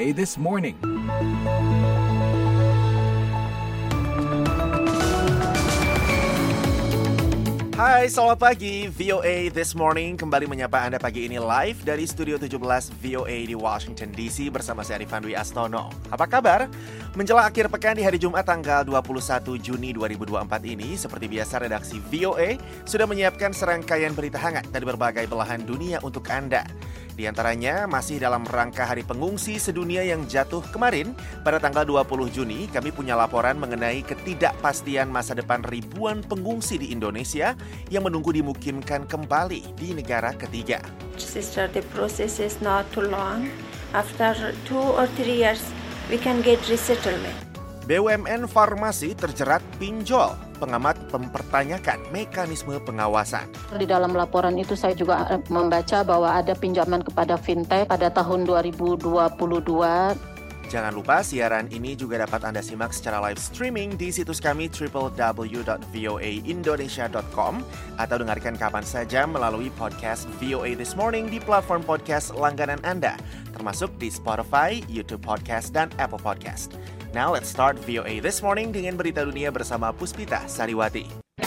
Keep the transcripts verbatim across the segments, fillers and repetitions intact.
A This Morning. Hai, selamat pagi. V O A This Morning kembali menyapa Anda pagi ini live dari Studio tujuh belas V O A di Washington D C bersama saya Arifan Dwi Astono. Apa kabar? Menjelang akhir pekan di hari Jumat tanggal dua puluh satu Juni dua ribu dua puluh empat ini, seperti biasa redaksi V O A sudah menyiapkan serangkaian berita hangat dari berbagai belahan dunia untuk Anda. Di antaranya masih dalam rangka Hari Pengungsi Sedunia yang jatuh kemarin pada tanggal dua puluh Juni, kami punya laporan mengenai ketidakpastian masa depan ribuan pengungsi di Indonesia yang menunggu dimukimkan kembali di negara ketiga. Sister, the process is not too long. After two or three years, we can get resettlement. B U M N Farmasi terjerat pinjol. Pengamat mempertanyakan mekanisme pengawasan. Di dalam laporan itu saya juga membaca bahwa ada pinjaman kepada fintech pada tahun dua ribu dua puluh dua. Jangan lupa siaran ini juga dapat Anda simak secara live streaming di situs kami double-u double-u double-u dot v o a indonesia dot com atau dengarkan kapan saja melalui podcast V O A This Morning di platform podcast langganan Anda, termasuk di Spotify, YouTube Podcast, dan Apple Podcast. Now let's start V O A This Morning dengan berita dunia bersama Puspita Sariwati.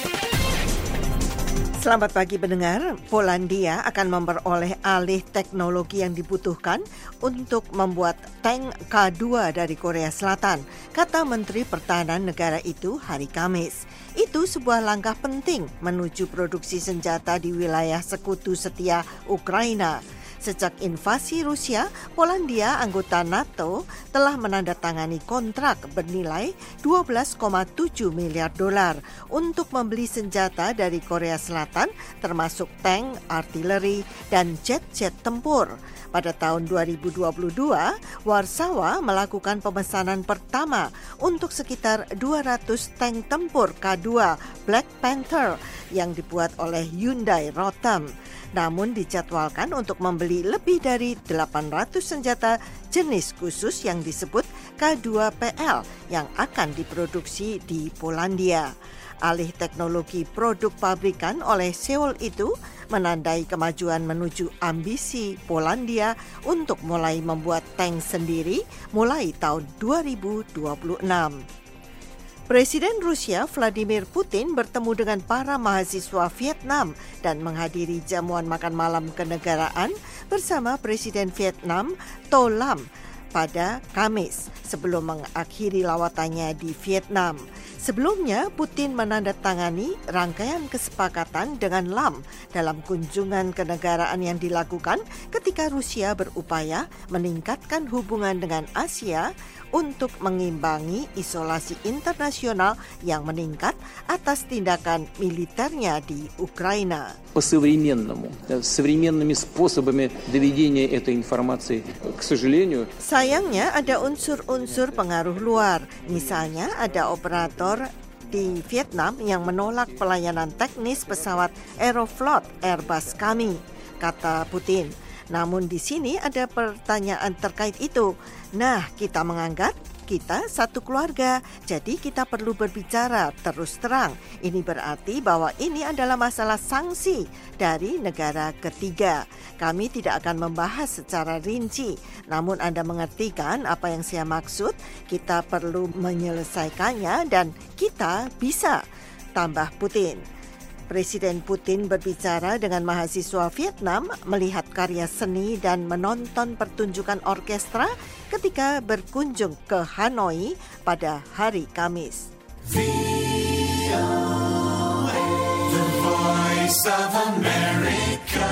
Selamat pagi pendengar. Polandia akan memperoleh alih teknologi yang dibutuhkan untuk membuat tank K dua dari Korea Selatan, kata Menteri Pertahanan negara itu hari Kamis. Itu sebuah langkah penting menuju produksi senjata di wilayah sekutu setia Ukraina. Sejak invasi Rusia, Polandia, anggota NATO, telah menandatangani kontrak bernilai dua belas koma tujuh miliar dolar untuk membeli senjata dari Korea Selatan, termasuk tank, artileri, dan jet-jet tempur. Pada tahun dua ribu dua puluh dua, Warsawa melakukan pemesanan pertama untuk sekitar dua ratus tank tempur K dua Black Panther yang dibuat oleh Hyundai Rotem. Namun dijadwalkan untuk membeli lebih dari delapan ratus senjata jenis khusus yang disebut K dua P L yang akan diproduksi di Polandia. Alih teknologi produk pabrikan oleh Seoul itu menandai kemajuan menuju ambisi Polandia untuk mulai membuat tank sendiri mulai tahun dua ribu dua puluh enam. Presiden Rusia Vladimir Putin bertemu dengan para mahasiswa Vietnam dan menghadiri jamuan makan malam kenegaraan bersama Presiden Vietnam Tho Lam pada Kamis sebelum mengakhiri lawatannya di Vietnam. Sebelumnya, Putin menandatangani rangkaian kesepakatan dengan Lam dalam kunjungan kenegaraan yang dilakukan ketika Rusia berupaya meningkatkan hubungan dengan Asia untuk mengimbangi isolasi internasional yang meningkat atas tindakan militernya di Ukraina. По-современному, современными способами доведения этой информации, к сожалению. Sayangnya ada unsur-unsur pengaruh luar, misalnya ada operator di Vietnam yang menolak pelayanan teknis pesawat Aeroflot Airbus kami, kata Putin. Namun di sini ada pertanyaan terkait itu. Nah, kita menganggap kita satu keluarga, jadi kita perlu berbicara terus terang. Ini berarti bahwa ini adalah masalah sanksi dari negara ketiga. Kami tidak akan membahas secara rinci, namun Anda mengerti kan apa yang saya maksud? Kita perlu menyelesaikannya dan kita bisa, tambah Putin. Presiden Putin berbicara dengan mahasiswa Vietnam, melihat karya seni dan menonton pertunjukan orkestra ketika berkunjung ke Hanoi pada hari Kamis. V O A, The Voice of America.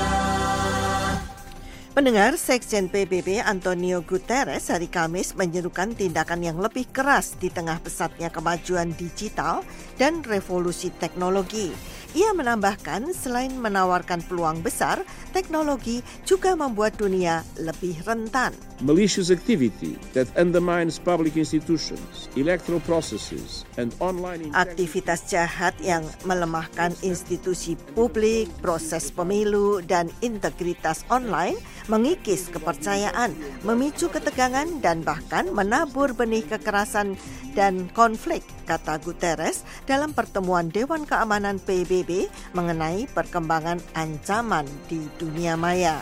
Pendengar, Sekjen P B B Antonio Guterres hari Kamis menyerukan tindakan yang lebih keras di tengah pesatnya kemajuan digital dan revolusi teknologi. Ia menambahkan selain menawarkan peluang besar, teknologi juga membuat dunia lebih rentan. Malicious activity that undermines public institutions, electoral processes, and online aktivitas jahat yang melemahkan institusi publik, proses pemilu, dan integritas online mengikis kepercayaan, memicu ketegangan, dan bahkan menabur benih kekerasan dan konflik, kata Guterres dalam pertemuan Dewan Keamanan P B B mengenai perkembangan ancaman di dunia maya.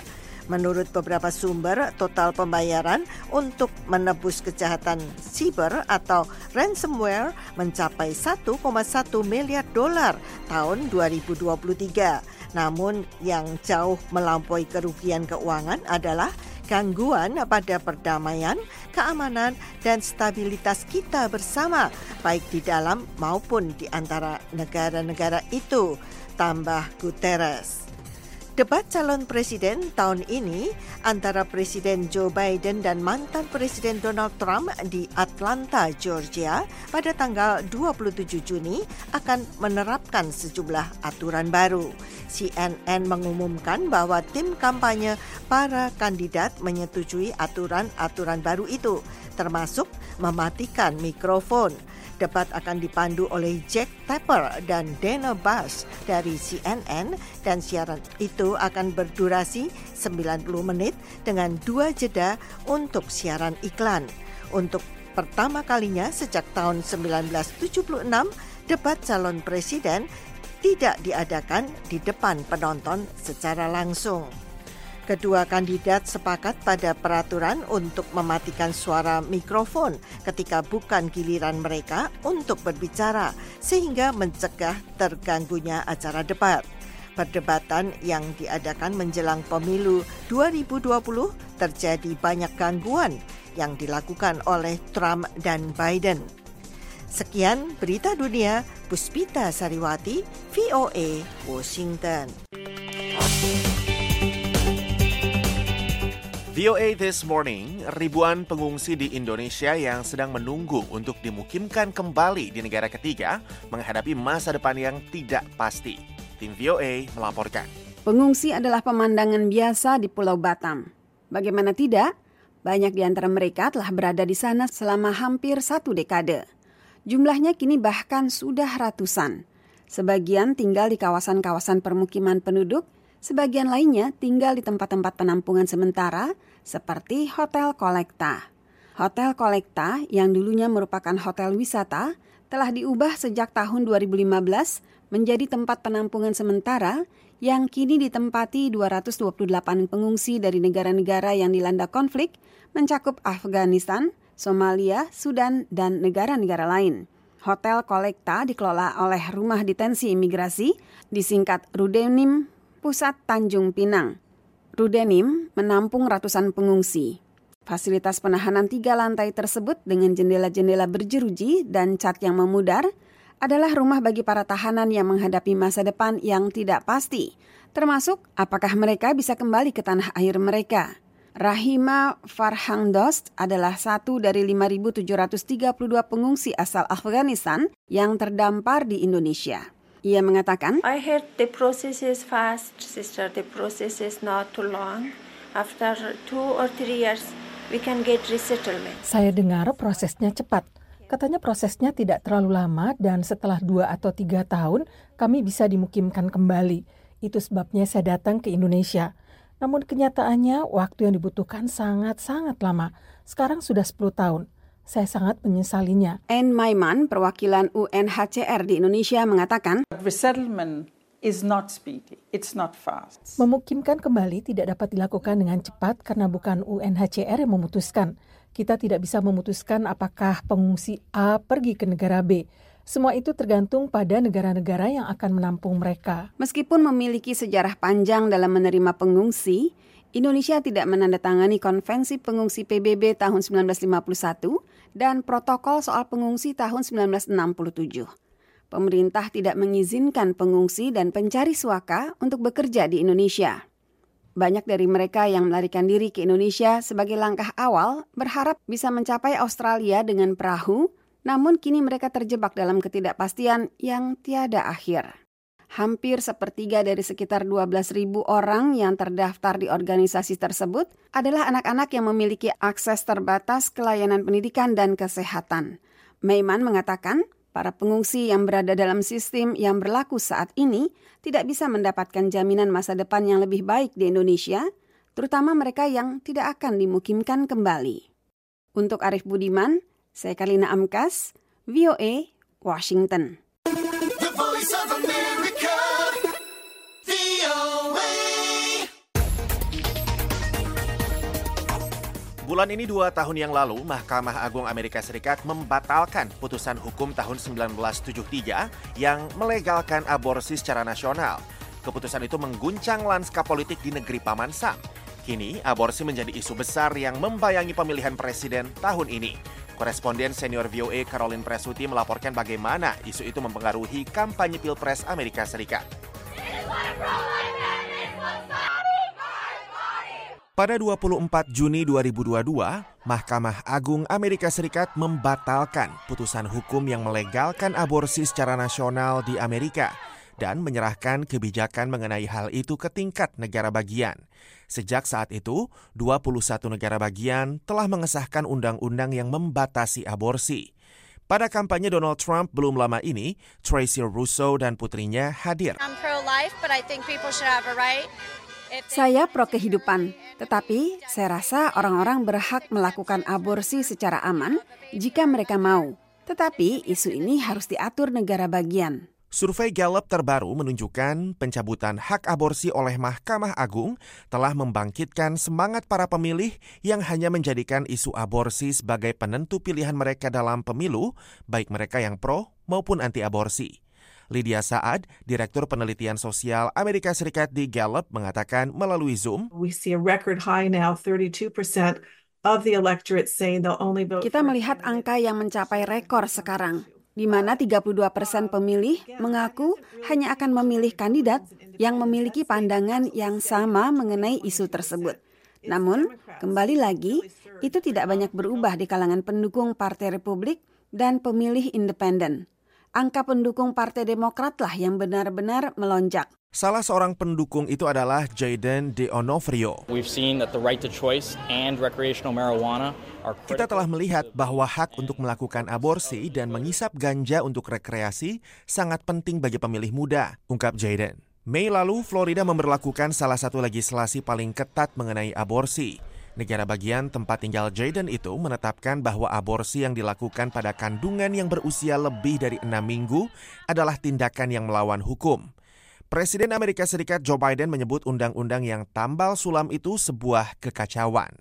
Menurut beberapa sumber, total pembayaran untuk menebus kejahatan siber atau ransomware mencapai satu koma satu miliar dolar tahun dua ribu dua puluh tiga. Namun yang jauh melampaui kerugian keuangan adalah gangguan pada perdamaian, keamanan, dan stabilitas kita bersama, baik di dalam maupun di antara negara-negara itu, tambah Guterres. Debat calon presiden tahun ini antara Presiden Joe Biden dan mantan Presiden Donald Trump di Atlanta, Georgia pada tanggal dua puluh tujuh Juni akan menerapkan sejumlah aturan baru. C N N mengumumkan bahwa tim kampanye para kandidat menyetujui aturan-aturan baru itu, termasuk mematikan mikrofon. Debat akan dipandu oleh Jack Tapper dan Dana Bash dari C N N dan siaran itu akan berdurasi sembilan puluh menit dengan dua jeda untuk siaran iklan. Untuk pertama kalinya sejak tahun sembilan belas tujuh puluh enam, debat calon presiden tidak diadakan di depan penonton secara langsung. Kedua kandidat sepakat pada peraturan untuk mematikan suara mikrofon ketika bukan giliran mereka untuk berbicara, sehingga mencegah terganggunya acara debat. Perdebatan yang diadakan menjelang pemilu dua ribu dua puluh terjadi banyak gangguan yang dilakukan oleh Trump dan Biden. Sekian berita dunia, Puspita Sariwati, V O A, Washington. V O A This Morning, ribuan pengungsi di Indonesia yang sedang menunggu untuk dimukimkan kembali di negara ketiga menghadapi masa depan yang tidak pasti. Tim V O A melaporkan. Pengungsi adalah pemandangan biasa di Pulau Batam. Bagaimana tidak, banyak di antara mereka telah berada di sana selama hampir satu dekade. Jumlahnya kini bahkan sudah ratusan. Sebagian tinggal di kawasan-kawasan permukiman penduduk, sebagian lainnya tinggal di tempat-tempat penampungan sementara seperti Hotel Kolekta. Hotel Kolekta yang dulunya merupakan hotel wisata telah diubah sejak tahun dua ribu lima belas menjadi tempat penampungan sementara yang kini ditempati dua ratus dua puluh delapan pengungsi dari negara-negara yang dilanda konflik, mencakup Afghanistan, Somalia, Sudan, dan negara-negara lain. Hotel Kolekta dikelola oleh Rumah Detensi Imigrasi, disingkat Rudenim, Pusat Tanjung Pinang. Rudenim menampung ratusan pengungsi. Fasilitas penahanan tiga lantai tersebut dengan jendela-jendela berjeruji dan cat yang memudar adalah rumah bagi para tahanan yang menghadapi masa depan yang tidak pasti, termasuk apakah mereka bisa kembali ke tanah air mereka. Rahima Farhangdost adalah satu dari lima ribu tujuh ratus tiga puluh dua pengungsi asal Afghanistan yang terdampar di Indonesia. Ia mengatakan, I heard the process is fast, sister. The process is not too long. After two or three years, we can get resettlement. Saya dengar prosesnya cepat. Katanya prosesnya tidak terlalu lama dan setelah dua atau tiga tahun kami bisa dimukimkan kembali. Itu sebabnya saya datang ke Indonesia. Namun kenyataannya waktu yang dibutuhkan sangat-sangat lama. Sekarang sudah sepuluh tahun. Saya sangat menyesalinya. Anne Maiman, perwakilan U N H C R di Indonesia mengatakan, resettlement is not speedy, it's not fast. Memukimkan kembali tidak dapat dilakukan dengan cepat karena bukan U N H C R yang memutuskan. Kita tidak bisa memutuskan apakah pengungsi A pergi ke negara B. Semua itu tergantung pada negara-negara yang akan menampung mereka. Meskipun memiliki sejarah panjang dalam menerima pengungsi, Indonesia tidak menandatangani Konvensi Pengungsi P B B tahun sembilan belas lima puluh satu dan Protokol soal Pengungsi tahun sembilan belas enam puluh tujuh. Pemerintah tidak mengizinkan pengungsi dan pencari suaka untuk bekerja di Indonesia. Banyak dari mereka yang melarikan diri ke Indonesia sebagai langkah awal berharap bisa mencapai Australia dengan perahu, namun kini mereka terjebak dalam ketidakpastian yang tiada akhir. Hampir sepertiga dari sekitar dua belas ribu orang yang terdaftar di organisasi tersebut adalah anak-anak yang memiliki akses terbatas ke layanan pendidikan dan kesehatan. Maiman mengatakan, para pengungsi yang berada dalam sistem yang berlaku saat ini tidak bisa mendapatkan jaminan masa depan yang lebih baik di Indonesia, terutama mereka yang tidak akan dimukimkan kembali. Untuk Arif Budiman, saya Karlina Amkas, V O A, Washington. The Voice of America, V O A. Bulan ini dua tahun yang lalu, Mahkamah Agung Amerika Serikat membatalkan putusan hukum tahun sembilan belas tujuh puluh tiga yang melegalkan aborsi secara nasional. Keputusan itu mengguncang lanskap politik di negeri Paman Sam. Kini, aborsi menjadi isu besar yang membayangi pemilihan presiden tahun ini. Koresponden senior V O A Caroline Presuti melaporkan bagaimana isu itu mempengaruhi kampanye Pilpres Amerika Serikat. Pada dua puluh empat Juni dua ribu dua puluh dua, Mahkamah Agung Amerika Serikat membatalkan putusan hukum yang melegalkan aborsi secara nasional di Amerika dan menyerahkan kebijakan mengenai hal itu ke tingkat negara bagian. Sejak saat itu, dua puluh satu negara bagian telah mengesahkan undang-undang yang membatasi aborsi. Pada kampanye Donald Trump belum lama ini, Tracy Russo dan putrinya hadir. I'm pro-life, but I think people should have a right. Saya pro kehidupan, tetapi saya rasa orang-orang berhak melakukan aborsi secara aman jika mereka mau. Tetapi isu ini harus diatur negara bagian. Survei Gallup terbaru menunjukkan pencabutan hak aborsi oleh Mahkamah Agung telah membangkitkan semangat para pemilih yang hanya menjadikan isu aborsi sebagai penentu pilihan mereka dalam pemilu, baik mereka yang pro maupun anti-aborsi. Lydia Saad, Direktur Penelitian Sosial Amerika Serikat di Gallup, mengatakan melalui Zoom, We see a record high now, thirty-two percent of the electorate saying they'll only vote. Kita melihat angka yang mencapai rekor sekarang, di mana tiga puluh dua persen pemilih mengaku hanya akan memilih kandidat yang memiliki pandangan yang sama mengenai isu tersebut. Namun, kembali lagi, itu tidak banyak berubah di kalangan pendukung Partai Republik dan pemilih independen. Angka pendukung Partai Demokratlah yang benar-benar melonjak. Salah seorang pendukung itu adalah Jayden DeOnofrio. We've seen that the right to choice and recreational marijuana are critical. Kita telah melihat bahwa hak untuk melakukan aborsi dan mengisap ganja untuk rekreasi sangat penting bagi pemilih muda, ungkap Jayden. Mei lalu, Florida memberlakukan salah satu legislasi paling ketat mengenai aborsi. Negara bagian tempat tinggal Jayden itu menetapkan bahwa aborsi yang dilakukan pada kandungan yang berusia lebih dari enam minggu adalah tindakan yang melawan hukum. Presiden Amerika Serikat Joe Biden menyebut undang-undang yang tambal sulam itu sebuah kekacauan.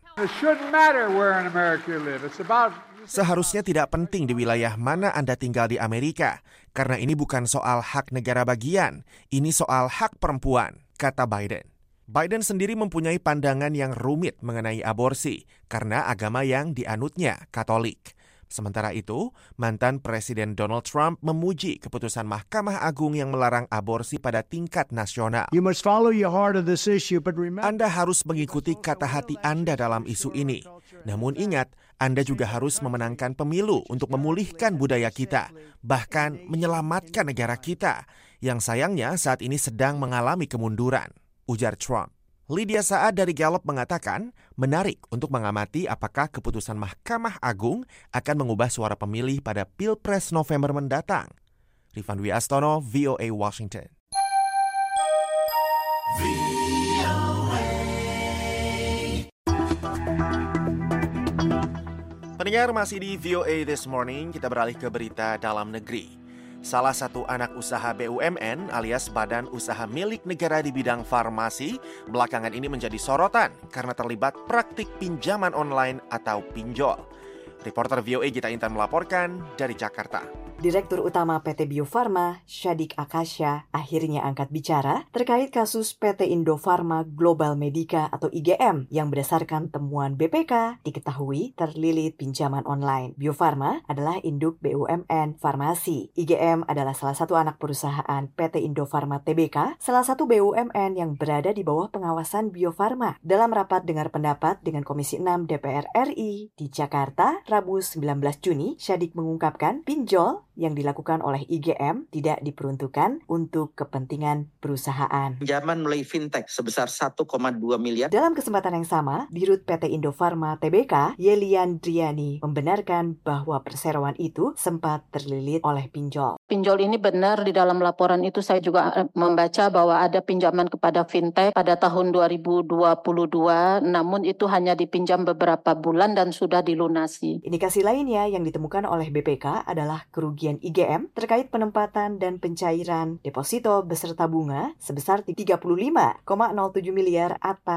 Seharusnya tidak penting di wilayah mana Anda tinggal di Amerika, karena ini bukan soal hak negara bagian, ini soal hak perempuan, kata Biden. Biden sendiri mempunyai pandangan yang rumit mengenai aborsi karena agama yang dianutnya, Katolik. Sementara itu, mantan Presiden Donald Trump memuji keputusan Mahkamah Agung yang melarang aborsi pada tingkat nasional. You must follow your heart of this issue, but remember... Anda harus mengikuti kata hati Anda dalam isu ini. Namun ingat, Anda juga harus memenangkan pemilu untuk memulihkan budaya kita, bahkan menyelamatkan negara kita, yang sayangnya saat ini sedang mengalami kemunduran, ujar Trump. Lydia Saad dari Gallup mengatakan menarik untuk mengamati apakah keputusan Mahkamah Agung akan mengubah suara pemilih pada Pilpres November mendatang. Rifan Dwi Astono, V O A Washington. Pendengar, masih di V O A This Morning, kita beralih ke berita dalam negeri. Salah satu anak usaha B U M N alias Badan Usaha Milik Negara di bidang farmasi belakangan ini menjadi sorotan karena terlibat praktik pinjaman online atau pinjol. Reporter V O A Gita Intan melaporkan dari Jakarta. Direktur Utama P T Bio Farma, Syadik Akasya, akhirnya angkat bicara terkait kasus P T Indofarma Global Medica atau I G M yang berdasarkan temuan B P K diketahui terlilit pinjaman online. Bio Farma adalah induk B U M N Farmasi. I G M adalah salah satu anak perusahaan P T Indofarma T B K, salah satu B U M N yang berada di bawah pengawasan Bio Farma. Dalam rapat dengar pendapat dengan Komisi enam D P R R I di Jakarta, Rabu sembilan belas Juni, Syadik mengungkapkan pinjol yang dilakukan oleh I G M tidak diperuntukkan untuk kepentingan perusahaan. Pinjaman melalui fintech sebesar satu koma dua miliar. Dalam kesempatan yang sama, Dirut P T Indofarma T B K, Yelian Driani, membenarkan bahwa perseroan itu sempat terlilit oleh pinjol. Pinjol ini benar, di dalam laporan itu saya juga membaca bahwa ada pinjaman kepada fintech pada tahun dua ribu dua puluh dua, namun itu hanya dipinjam beberapa bulan dan sudah dilunasi. Indikasi lainnya yang ditemukan oleh B P K adalah kerugian I G M terkait penempatan dan pencairan deposito beserta bunga sebesar tiga puluh lima koma nol tujuh miliar atas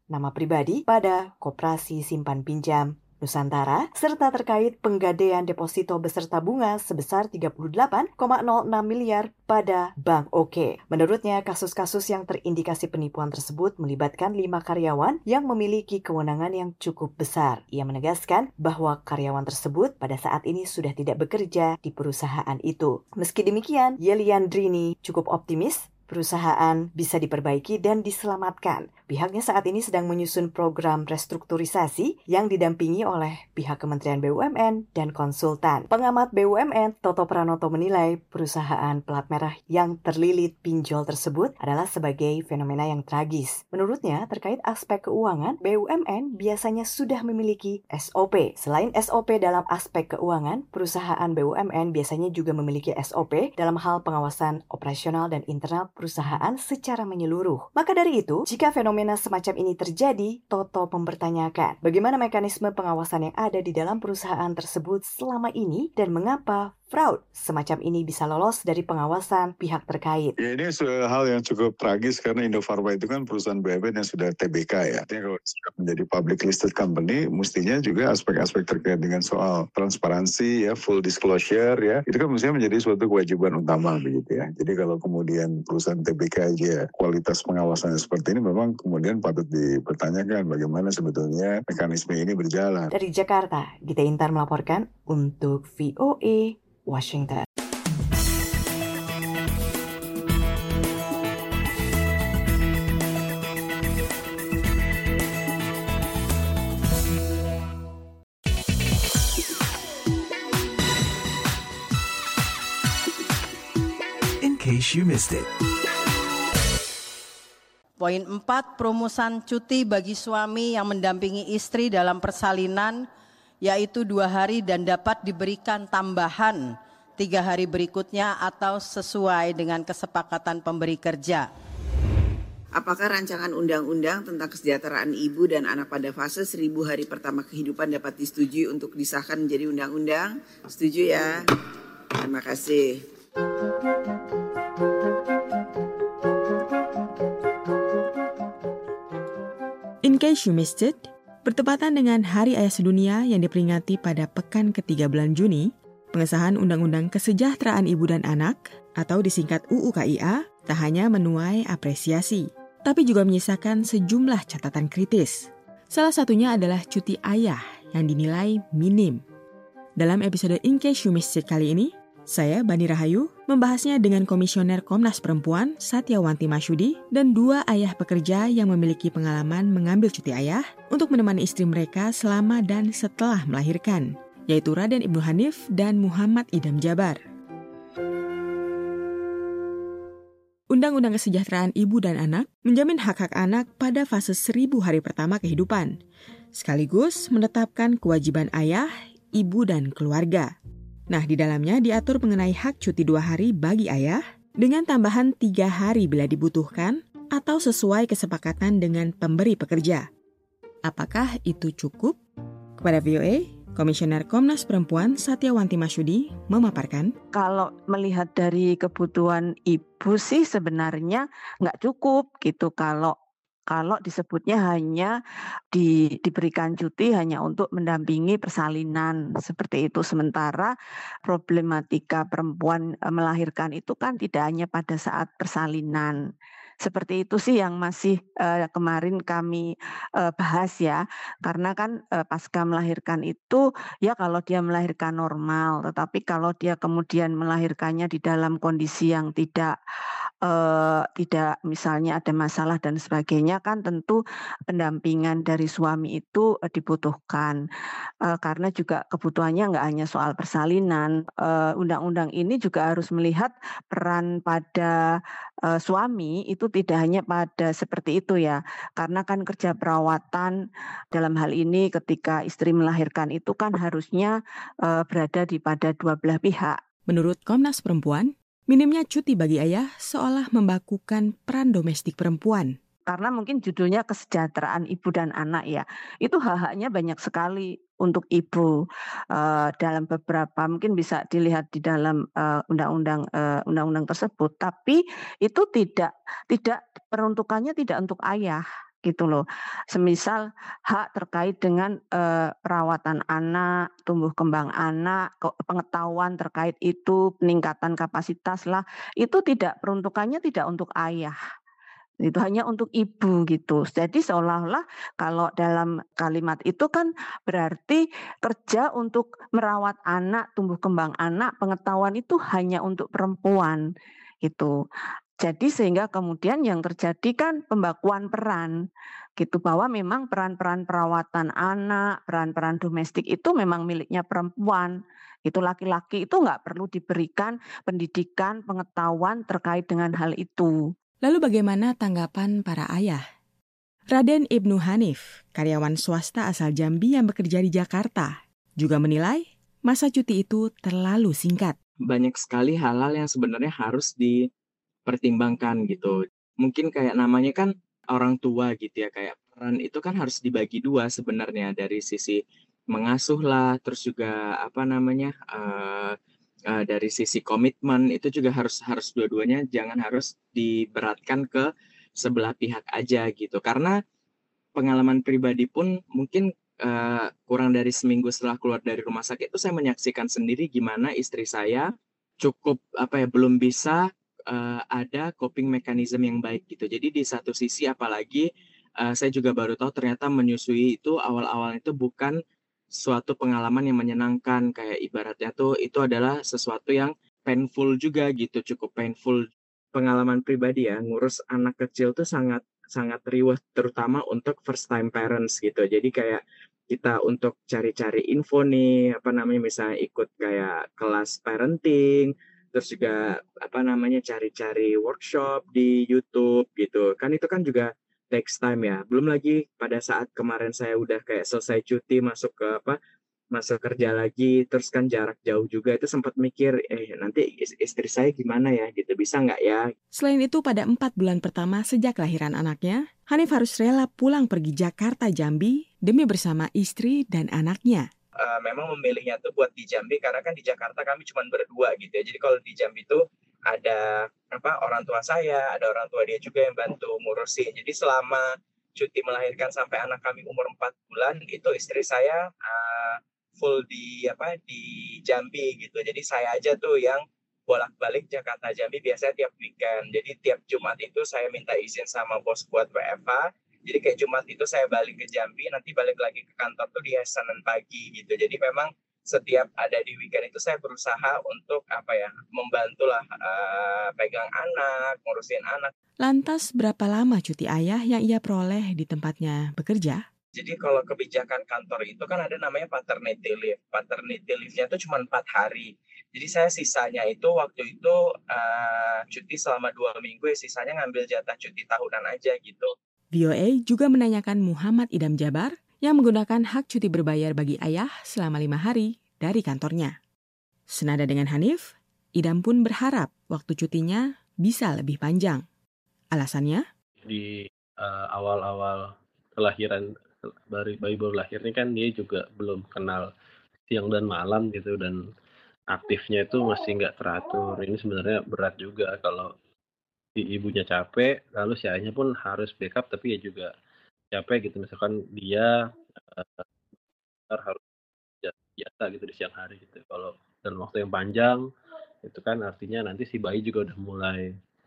nama pribadi pada Koperasi Simpan Pinjam Nusantara, serta terkait penggadaian deposito beserta bunga sebesar tiga puluh delapan koma nol enam miliar pada Bank Oke. Menurutnya, kasus-kasus yang terindikasi penipuan tersebut melibatkan lima karyawan yang memiliki kewenangan yang cukup besar. Ia menegaskan bahwa karyawan tersebut pada saat ini sudah tidak bekerja di perusahaan itu. Meski demikian, Yeliandrini cukup optimis perusahaan bisa diperbaiki dan diselamatkan. Pihaknya saat ini sedang menyusun program restrukturisasi yang didampingi oleh pihak Kementerian B U M N dan konsultan. Pengamat B U M N, Toto Pranoto, menilai perusahaan pelat merah yang terlilit pinjol tersebut adalah sebagai fenomena yang tragis. Menurutnya, terkait aspek keuangan, B U M N biasanya sudah memiliki S O P. Selain S O P dalam aspek keuangan, perusahaan B U M N biasanya juga memiliki S O P dalam hal pengawasan operasional dan internal perusahaan secara menyeluruh. Maka dari itu, jika fenomena semacam ini terjadi, Toto mempertanyakan bagaimana mekanisme pengawasan yang ada di dalam perusahaan tersebut selama ini dan mengapa fraud semacam ini bisa lolos dari pengawasan pihak terkait. Ya, ini hal yang cukup tragis karena Indofarma itu kan perusahaan B U M N yang sudah T B K ya. Artinya kalau sudah menjadi public listed company, mestinya juga aspek-aspek terkait dengan soal transparansi ya, full disclosure ya, itu kan mestinya menjadi suatu kewajiban utama begitu ya. Jadi kalau kemudian perusahaan T B K aja kualitas pengawasannya seperti ini, memang kemudian patut dipertanyakan bagaimana sebetulnya mekanisme ini berjalan. Dari Jakarta, Gita Intar melaporkan untuk V O A Washington. In case you missed it. Poin empat, perumusan cuti bagi suami yang mendampingi istri dalam persalinan, yaitu dua hari dan dapat diberikan tambahan tiga hari berikutnya atau sesuai dengan kesepakatan pemberi kerja. Apakah rancangan undang-undang tentang kesejahteraan ibu dan anak pada fase seribu hari pertama kehidupan dapat disetujui untuk disahkan menjadi undang-undang? Setuju ya? Terima kasih. In case you missed it, bertepatan dengan Hari Ayah Sedunia yang diperingati pada pekan ketiga bulan Juni, pengesahan Undang-Undang Kesejahteraan Ibu dan Anak atau disingkat U U K I A tak hanya menuai apresiasi, tapi juga menyisakan sejumlah catatan kritis. Salah satunya adalah cuti ayah yang dinilai minim. Dalam episode In Case You Missed It kali ini, saya, Bani Rahayu, membahasnya dengan Komisioner Komnas Perempuan Satyawanti Masyudi dan dua ayah pekerja yang memiliki pengalaman mengambil cuti ayah untuk menemani istri mereka selama dan setelah melahirkan, yaitu Raden Ibnu Hanif dan Muhammad Idam Jabar. Undang-Undang Kesejahteraan Ibu dan Anak menjamin hak-hak anak pada fase seribu hari pertama kehidupan, sekaligus menetapkan kewajiban ayah, ibu, dan keluarga. Nah, di dalamnya diatur mengenai hak cuti dua hari bagi ayah, dengan tambahan tiga hari bila dibutuhkan, atau sesuai kesepakatan dengan pemberi pekerja. Apakah itu cukup? Kepada V O A, Komisioner Komnas Perempuan Satyawanti Masyudi memaparkan, kalau melihat dari kebutuhan ibu sih sebenarnya nggak cukup gitu kalau Kalau disebutnya hanya di, diberikan cuti hanya untuk mendampingi persalinan seperti itu. Sementara problematika perempuan melahirkan itu kan tidak hanya pada saat persalinan. Seperti itu sih yang masih uh, kemarin kami uh, bahas ya. Karena kan uh, pasca melahirkan itu ya kalau dia melahirkan normal. Tetapi kalau dia kemudian melahirkannya di dalam kondisi yang tidak Uh, tidak misalnya ada masalah dan sebagainya, kan tentu pendampingan dari suami itu uh, dibutuhkan uh, karena juga kebutuhannya nggak hanya soal persalinan. Uh, undang-undang ini juga harus melihat peran pada uh, suami itu tidak hanya pada seperti itu ya, karena kan kerja perawatan dalam hal ini ketika istri melahirkan itu kan harusnya uh, berada di pada dua belah pihak. Menurut Komnas Perempuan, minimnya cuti bagi ayah seolah membakukan peran domestik perempuan. Karena mungkin judulnya kesejahteraan ibu dan anak ya, itu hak-haknya banyak sekali untuk ibu uh, dalam beberapa mungkin bisa dilihat di dalam uh, undang-undang uh, undang-undang tersebut. Tapi itu tidak tidak peruntukannya tidak untuk ayah. gitu loh. Semisal hak terkait dengan eh, perawatan anak, tumbuh kembang anak, ke- pengetahuan terkait itu, peningkatan kapasitas lah, itu tidak peruntukannya tidak untuk ayah. Itu hanya untuk ibu gitu. Jadi seolah-olah kalau dalam kalimat itu kan berarti kerja untuk merawat anak, tumbuh kembang anak, pengetahuan itu hanya untuk perempuan gitu. Jadi sehingga kemudian yang terjadi kan pembakuan peran gitu, bahwa memang peran-peran perawatan anak, peran-peran domestik itu memang miliknya perempuan. Itu laki-laki itu nggak perlu diberikan pendidikan, pengetahuan terkait dengan hal itu. Lalu bagaimana tanggapan para ayah? Raden Ibnu Hanif, karyawan swasta asal Jambi yang bekerja di Jakarta, juga menilai masa cuti itu terlalu singkat. Banyak sekali hal-hal yang sebenarnya harus dipertimbangkan gitu. Mungkin kayak namanya kan orang tua gitu ya, kayak peran itu kan harus dibagi dua sebenarnya, dari sisi mengasuh lah, terus juga apa namanya uh, uh, dari sisi komitmen itu juga harus harus dua-duanya, jangan harus diberatkan ke sebelah pihak aja gitu. Karena pengalaman pribadi pun mungkin uh, kurang dari seminggu setelah keluar dari rumah sakit itu saya menyaksikan sendiri gimana istri saya cukup apa ya belum bisa uh, ada coping mechanism yang baik gitu. Jadi di satu sisi apalagi uh, saya juga baru tahu ternyata menyusui itu awal-awal itu bukan suatu pengalaman yang menyenangkan, kayak ibaratnya tuh itu adalah sesuatu yang painful juga gitu, cukup painful. Pengalaman pribadi ya, ngurus anak kecil tuh sangat sangat riweh, terutama untuk first time parents gitu. Jadi kayak kita untuk cari-cari info nih, apa namanya misalnya ikut kayak kelas parenting, terus juga apa namanya cari-cari workshop di YouTube gitu. Kan itu kan juga takes time ya. Belum lagi pada saat kemarin saya udah kayak selesai cuti masuk ke apa masuk kerja lagi, terus kan jarak jauh juga, itu sempat mikir, eh nanti istri saya gimana ya, gitu, bisa nggak ya? Selain itu, pada empat bulan pertama sejak kelahiran anaknya, Hanif harus rela pulang pergi Jakarta Jambi demi bersama istri dan anaknya. Uh, memang memilihnya tuh buat di Jambi, karena kan di Jakarta kami cuma berdua gitu ya, jadi kalau di Jambi tuh ada apa orang tua saya, ada orang tua dia juga yang bantu ngurusin. Jadi selama cuti melahirkan sampai anak kami umur empat bulan, itu istri saya uh, full di apa di Jambi gitu. Jadi saya aja tuh yang bolak-balik Jakarta Jambi biasanya tiap weekend. Jadi tiap Jumat itu saya minta izin sama bos buat W F H. Jadi kayak Jumat itu saya balik ke Jambi, nanti balik lagi ke kantor tuh di Senin pagi gitu. Jadi memang setiap ada di weekend itu saya berusaha untuk apa ya membantulah uh, pegang anak, ngurusin anak. Lantas berapa lama cuti ayah yang ia peroleh di tempatnya bekerja? Jadi kalau kebijakan kantor itu kan ada namanya paternity leave. Paternity leave-nya itu cuma empat hari. Jadi saya sisanya itu waktu itu uh, cuti selama dua minggu, ya sisanya ngambil jatah cuti tahunan aja gitu. V O A juga menanyakan Muhammad Idam Jabar yang menggunakan hak cuti berbayar bagi ayah selama lima hari dari kantornya. Senada dengan Hanif, Idam pun berharap waktu cutinya bisa lebih panjang. Alasannya? Di uh, awal-awal kelahiran bayi bayi baru lahir ini kan dia juga belum kenal siang dan malam gitu, dan aktifnya itu masih nggak teratur. Ini sebenarnya berat juga kalau si ibunya capek, lalu si ayahnya pun harus backup, tapi ya juga capek gitu. Misalkan dia uh, harus biasa gitu di siang hari gitu. Kalau dalam waktu yang panjang itu kan artinya nanti si bayi juga udah mulai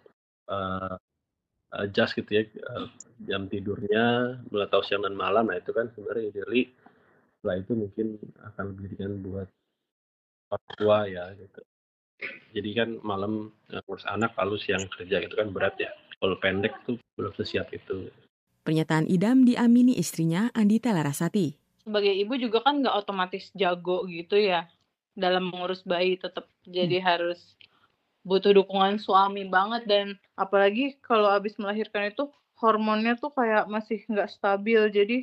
uh, adjust gitu ya, uh, jam tidurnya, mulai tahu siang dan malam. Nah itu kan sebenarnya ideally setelah itu mungkin akan lebih ringan buat orang tua ya gitu. Jadi kan malam ngurus anak lalu siang kerja gitu kan berat ya. Kalau pendek tuh belum sesiap itu. Pernyataan Idam diamini istrinya Andita Larasati. Sebagai ibu juga kan nggak otomatis jago gitu ya dalam mengurus bayi, tetap jadi hmm. harus butuh dukungan suami banget. Dan apalagi kalau habis melahirkan itu hormonnya tuh kayak masih nggak stabil, jadi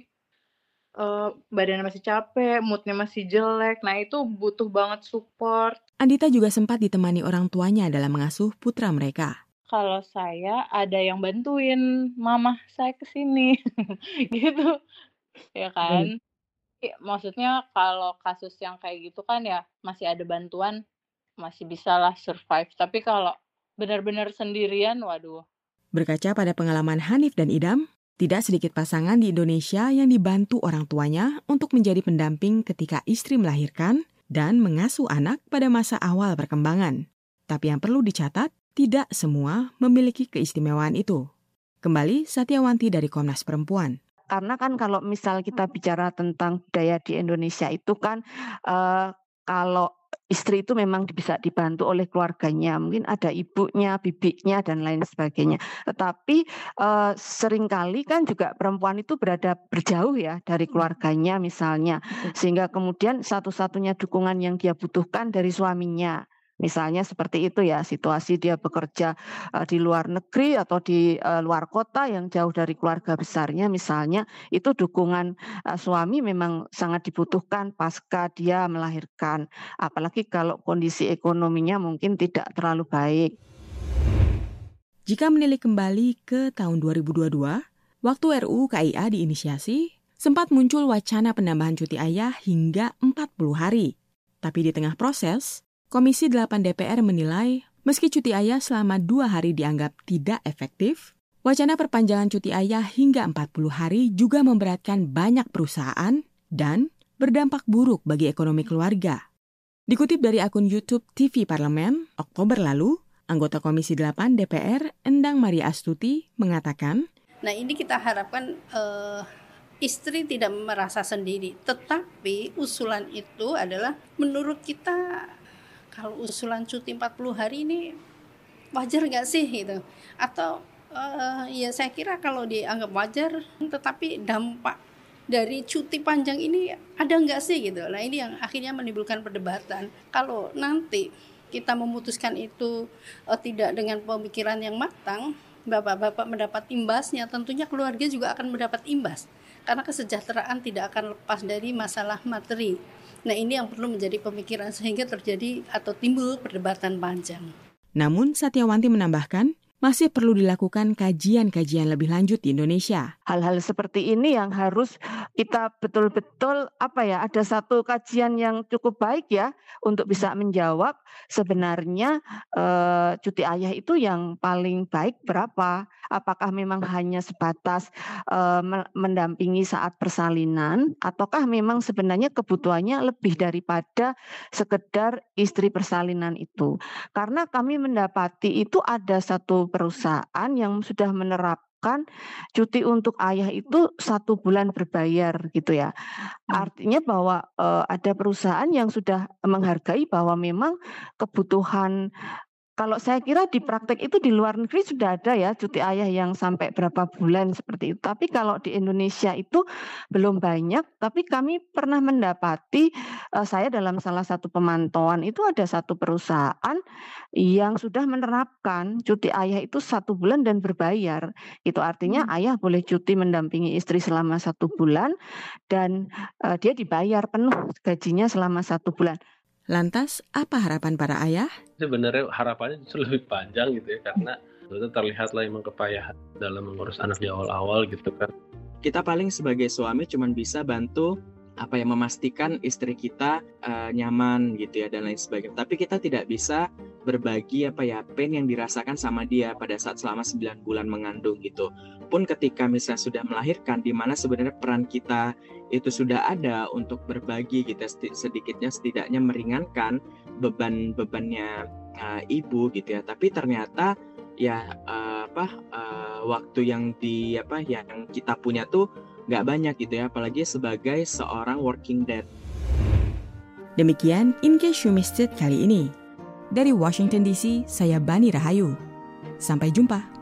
uh, badannya masih capek, moodnya masih jelek. Nah itu butuh banget support. Andita juga sempat ditemani orang tuanya dalam mengasuh putra mereka. Kalau saya ada yang bantuin mama saya kesini gitu ya kan. Hmm. Maksudnya kalau kasus yang kayak gitu kan ya masih ada bantuan, masih bisalah survive. Tapi kalau benar-benar sendirian, waduh. Berkaca pada pengalaman Hanif dan Idam, Tidak sedikit pasangan di Indonesia yang dibantu orang tuanya untuk menjadi pendamping ketika istri melahirkan dan mengasuh anak pada masa awal perkembangan. Tapi yang perlu dicatat, tidak semua memiliki keistimewaan itu. Kembali Satyawanti dari Komnas Perempuan. Karena kan kalau misal kita bicara tentang budaya di Indonesia itu kan uh, kalau istri itu memang bisa dibantu oleh keluarganya, mungkin ada ibunya, bibinya, dan lain sebagainya. Tetapi uh, seringkali kan juga perempuan itu berada berjauh ya dari keluarganya misalnya, sehingga kemudian satu-satunya dukungan yang dia butuhkan dari suaminya. Misalnya seperti itu ya, situasi dia bekerja uh, di luar negeri atau di uh, luar kota yang jauh dari keluarga besarnya misalnya, itu dukungan uh, suami memang sangat dibutuhkan pasca dia melahirkan. Apalagi kalau kondisi ekonominya mungkin tidak terlalu baik. Jika menilik kembali ke tahun dua ribu dua puluh dua, waktu R U U K I A diinisiasi, sempat muncul wacana penambahan cuti ayah hingga empat puluh hari. Tapi di tengah proses, Komisi delapan D P R menilai meski cuti ayah selama dua hari dianggap tidak efektif, wacana perpanjangan cuti ayah hingga empat puluh hari juga memberatkan banyak perusahaan dan berdampak buruk bagi ekonomi keluarga. Dikutip dari akun YouTube T V Parlemen, Oktober lalu, anggota Komisi delapan D P R Endang Maria Astuti mengatakan, Nah ini kita harapkan uh, istri tidak merasa sendiri, tetapi usulan itu adalah menurut kita kalau usulan cuti empat puluh hari ini wajar nggak sih gitu? Atau uh, ya saya kira kalau dianggap wajar, tetapi dampak dari cuti panjang ini ada nggak sih gitu? Nah ini yang akhirnya menimbulkan perdebatan. Kalau nanti kita memutuskan itu uh, tidak dengan pemikiran yang matang, bapak-bapak mendapat imbasnya, tentunya keluarga juga akan mendapat imbas. Karena kesejahteraan tidak akan lepas dari masalah materi. Nah ini yang perlu menjadi pemikiran sehingga terjadi atau timbul perdebatan panjang. Namun Satyawanti menambahkan, masih perlu dilakukan kajian-kajian lebih lanjut di Indonesia. Hal-hal seperti ini yang harus kita betul-betul apa ya, ada satu kajian yang cukup baik ya untuk bisa menjawab sebenarnya eh, cuti ayah itu yang paling baik berapa? Apakah memang hanya sebatas eh, mendampingi saat persalinan ataukah memang sebenarnya kebutuhannya lebih daripada sekedar istri persalinan itu? Karena kami mendapati itu ada satu perusahaan yang sudah menerapkan cuti untuk ayah itu satu bulan berbayar gitu ya. Artinya bahwa e, ada perusahaan yang sudah menghargai bahwa memang kebutuhan. Kalau saya kira di praktek itu di luar negeri sudah ada ya cuti ayah yang sampai berapa bulan seperti itu. Tapi kalau di Indonesia itu belum banyak. Tapi kami pernah mendapati, uh, saya dalam salah satu pemantauan itu ada satu perusahaan yang sudah menerapkan cuti ayah itu satu bulan dan berbayar. Itu artinya hmm. ayah boleh cuti mendampingi istri selama satu bulan dan uh, dia dibayar penuh gajinya selama satu bulan. Lantas, apa harapan para ayah? Sebenarnya harapannya justru lebih panjang gitu ya, karena itu terlihatlah emang kepayahan dalam mengurus anak di awal-awal gitu kan. Kita paling sebagai suami cuma bisa bantu apa ya, memastikan istri kita uh, nyaman gitu ya dan lain sebagainya. Tapi kita tidak bisa berbagi apa ya pain yang dirasakan sama dia pada saat selama sembilan bulan mengandung gitu. Pun ketika misalnya sudah melahirkan, di mana sebenarnya peran kita itu sudah ada untuk berbagi gitu, sedikitnya setidaknya meringankan beban-bebannya uh, ibu gitu ya. Tapi ternyata ya uh, apa uh, waktu yang di apa yang kita punya tuh nggak banyak gitu ya, apalagi sebagai seorang working dad. Demikian In Case You Missed It kali ini. Dari Washington D C, saya Bani Rahayu. Sampai jumpa.